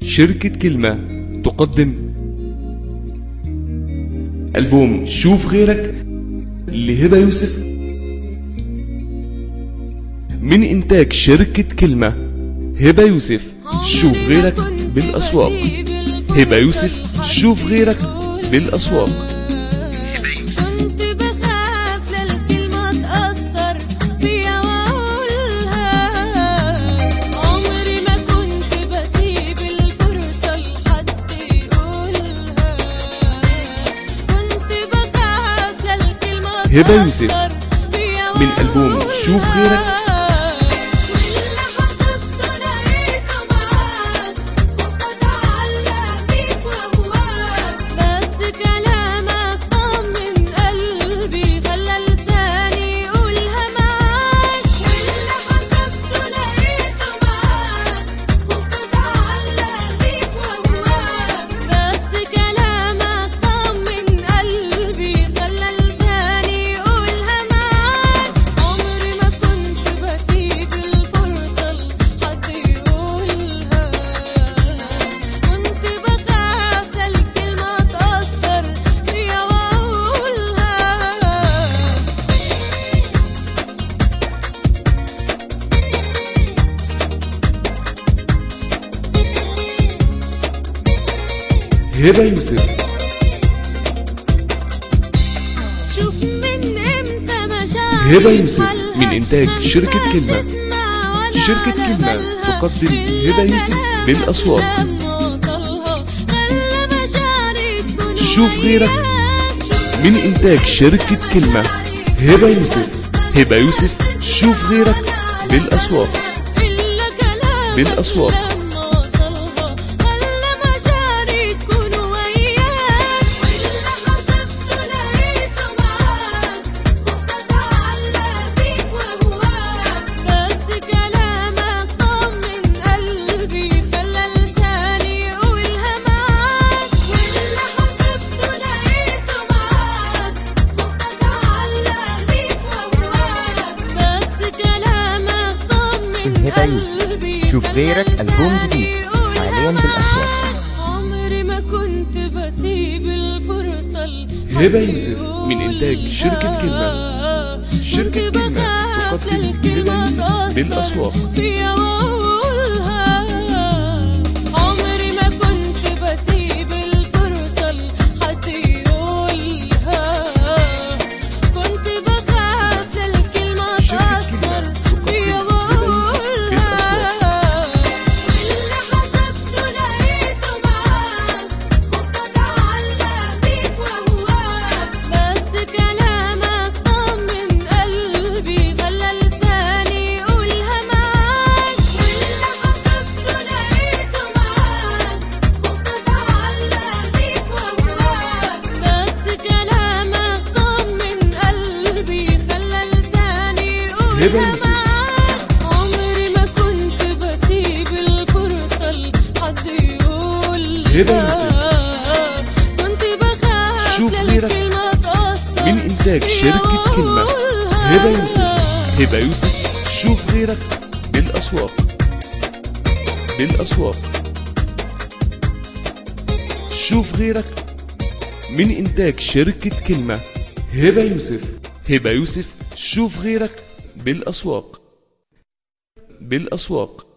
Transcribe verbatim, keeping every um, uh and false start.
شركة كلمة تقدم ألبوم شوف غيرك لهبة يوسف من إنتاج شركة كلمة. هبة يوسف شوف غيرك بالأسواق. هبة يوسف شوف غيرك بالأسواق. هبة يوسف من ألبوم شوف غيرك. هبة يوسف شوف من امتى مشاعر هبة يوسف من إنتاج شركة كلمة. شركة كلمة تقدم هبة يوسف بالأسواق. شوف غيرك من إنتاج شركة كلمة. هبة يوسف هبة يوسف شوف غيرك بالأسواق. بالأسواق هبة يوسف شوف غيرك ألبوم جديد حاليا بالأسواق. عمري ما كنت بسيب الفرصة. هبة يوسف من إنتاج شركة كلمة. شركة كلمة تقدم هبة يوسف بالأسواق. عمري ما كنت بسيب الفرصة لحد يقولها. كنت بخاف الكلمة تأثر فيا وأقولها. واللي حسبته لقيته معاك. خفت أتعلق بيك وأهواك. بس كلامك طمن قلبي خلى لساني يقولها معاك. واللي حسبته لقيته معاك. خفت أتعلق بيك وأهواك. بس كلامك طمن قلبي خلى لساني يقولها معاك. عمري ما كنت بسيب الفرصة لحد يقولها. هبة يوسف كنت بخاف شوف غيرك للكلمة تأثر من إنتاج شركة كلمة. هبة يوسف هبة يوسف شوف غيرك بالأسواق. بالأسواق شوف غيرك من إنتاج شركة كلمة. هبة يوسف هبة يوسف شوف غيرك بالأسواق. بالأسواق